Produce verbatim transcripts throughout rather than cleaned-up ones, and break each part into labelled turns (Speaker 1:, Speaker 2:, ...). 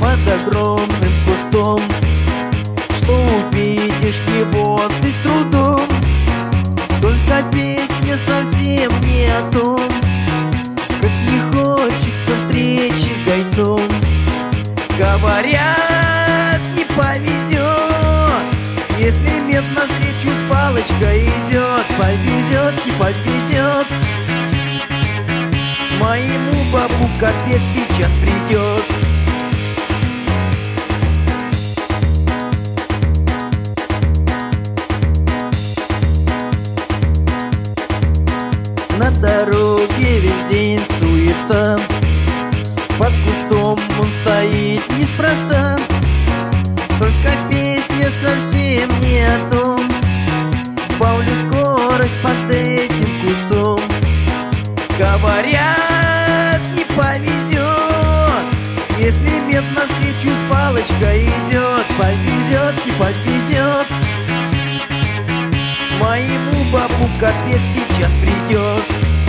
Speaker 1: под огромным кустом, что увидишь его ты с трудом. Только песня совсем не о том, как не хочется встречи с гайцом. Говорят, не повезет, если мент навстречу с палочкой идет. Повезет, не повезет, моему бабу капец сейчас придет. На дороге весь день суета, под кустом он стоит неспроста. Только песня совсем не о том, сбавлю скорость под этим кустом. Говорят, не повезет, если мент навстречу с палочкой идет. Повезет, не повезет, моему бабу капец сейчас придет.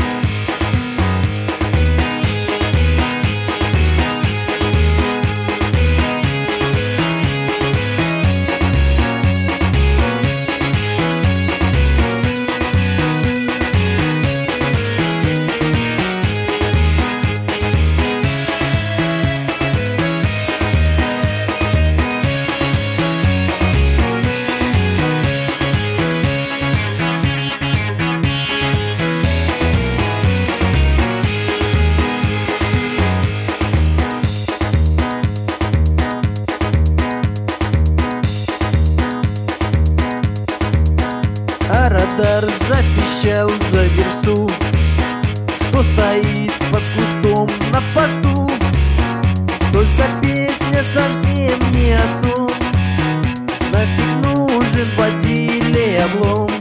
Speaker 1: А радар запищал за версту, что стоит под кустом на посту. Только песня совсем не о том, нафиг нужен водиле облом.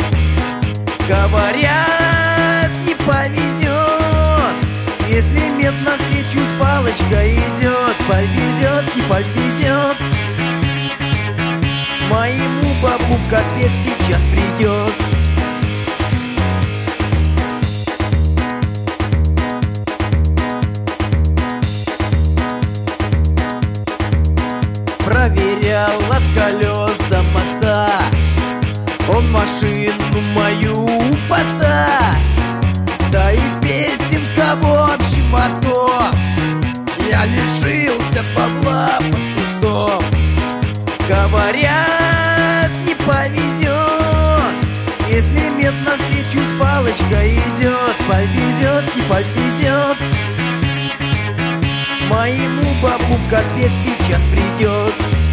Speaker 1: Говорят, не повезет, если мент навстречу с палочкой идет. Повезет, не повезет, моему бабу капец сейчас придет. Проверял от колес до моста он машину мою у поста. Да и песенка в общем о том, я лишился бабла под кустом. Говорят, не повезет, если мент навстречу с палочкой идет. Повезет, не повезет, моему бабу капец сейчас придет.